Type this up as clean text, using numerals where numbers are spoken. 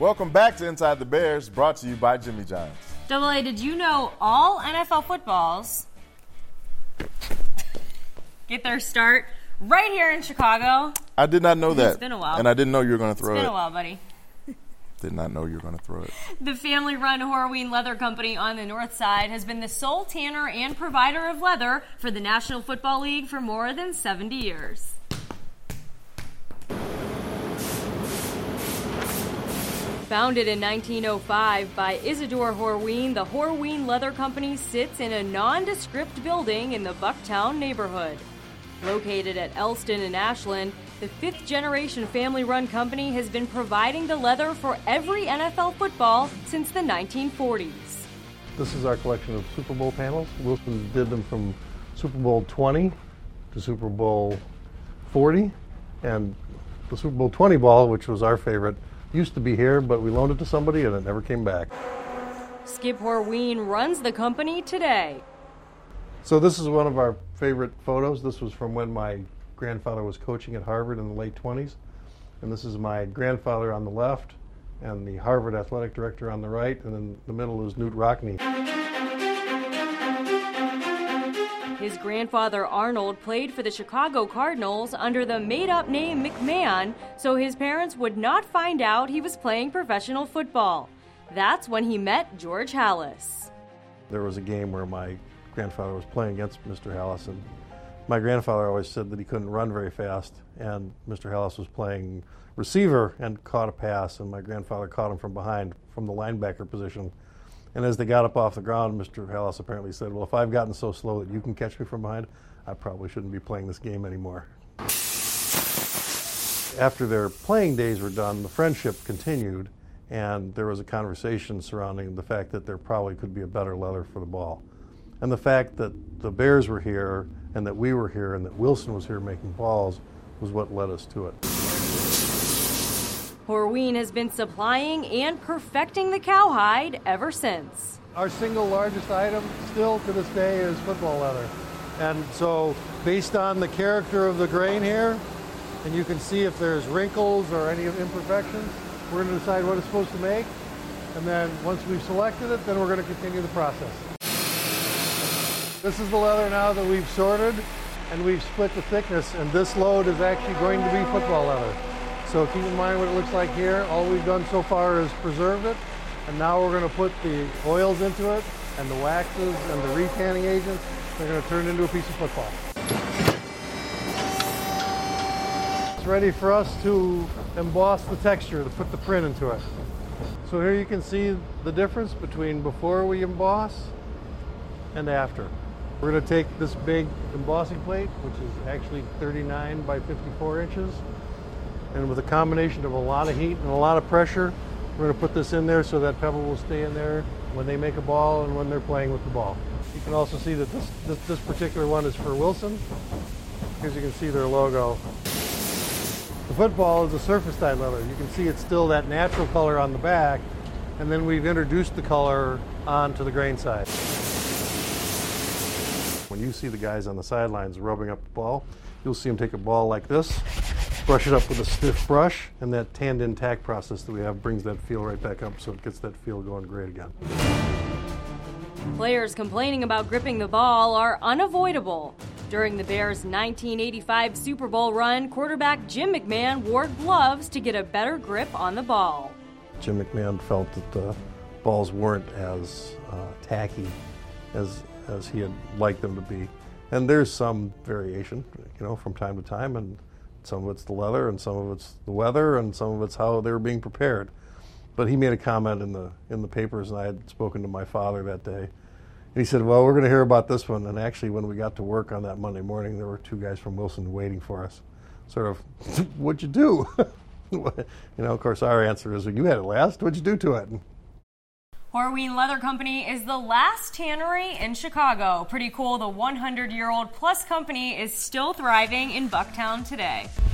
Welcome back to Inside the Bears, brought to you by Jimmy John's. Double A, did you know all NFL footballs get their start right here in Chicago? I did not know that. It's been a while. And I didn't know you were going to throw it. It's been a while, buddy. Did not know you were going to throw it. The family-run Horween Leather Company on the north side has been the sole tanner and provider of leather for the National Football League for more than 70 years. Founded in 1905 by Isidore Horween, the Horween Leather Company sits in a nondescript building in the Bucktown neighborhood. Located at Elston and Ashland, the fifth-generation family-run company has been providing the leather for every NFL football since the 1940s. This is our collection of Super Bowl panels. Wilson did them from Super Bowl 20 to Super Bowl 40, and the Super Bowl 20 ball, which was our favorite, used to be here, but we loaned it to somebody and it never came back. Skip Horween runs the company today. So this is one of our favorite photos. This was from when my grandfather was coaching at Harvard in the late 20s. And this is my grandfather on the left and the Harvard athletic director on the right. And in the middle is Knute Rockne. His grandfather Arnold played for the Chicago Cardinals under the made-up name McMahon, so his parents would not find out he was playing professional football. That's when he met George Halas. There was a game where my grandfather was playing against Mr. Halas, and my grandfather always said that he couldn't run very fast, and Mr. Halas was playing receiver and caught a pass, and my grandfather caught him from behind from the linebacker position. And as they got up off the ground, Mr. Halas apparently said, well, if I've gotten so slow that you can catch me from behind, I probably shouldn't be playing this game anymore. After their playing days were done, the friendship continued, and there was a conversation surrounding the fact that there probably could be a better leather for the ball. And the fact that the Bears were here, and that we were here, and that Wilson was here making balls was what led us to it. Horween has been supplying and perfecting the cowhide ever since. Our single largest item still to this day is football leather. And so based on the character of the grain here, and you can see if there's wrinkles or any imperfections, we're going to decide what it's supposed to make. And then once we've selected it, then we're going to continue the process. This is the leather now that we've sorted, and we've split the thickness, and this load is actually going to be football leather. So keep in mind what it looks like here. All we've done so far is preserved it, and now we're going to put the oils into it, and the waxes, and the retanning agents. They're going to turn it into a piece of football. It's ready for us to emboss the texture, to put the print into it. So here you can see the difference between before we emboss and after. We're going to take this big embossing plate, which is actually 39 by 54 inches, and with a combination of a lot of heat and a lot of pressure, we're going to put this in there so that pebble will stay in there when they make a ball and when they're playing with the ball. You can also see that this particular one is for Wilson. As you can see their logo. The football is a surface dyed leather. You can see it's still that natural color on the back, and then we've introduced the color onto the grain side. When you see the guys on the sidelines rubbing up the ball, you'll see them take a ball like this, brush it up with a stiff brush, and that tanned-in tack process that we have brings that feel right back up, so it gets that feel going great again. Players complaining about gripping the ball are unavoidable. During the Bears' 1985 Super Bowl run, quarterback Jim McMahon wore gloves to get a better grip on the ball. Jim McMahon felt that the balls weren't as tacky as he had liked them to be. And there's some variation, from time to time, and some of it's the leather, and some of it's the weather, and some of it's how they were being prepared. But he made a comment in the papers, and I had spoken to my father that day. And he said, well, we're going to hear about this one. And actually, when we got to work on that Monday morning, there were two guys from Wilson waiting for us. Sort of, what'd you do? Of course, our answer is, you had it last. What'd you do to it? Horween Leather Company is the last tannery in Chicago. Pretty cool, the 100-year-old plus company is still thriving in Bucktown today.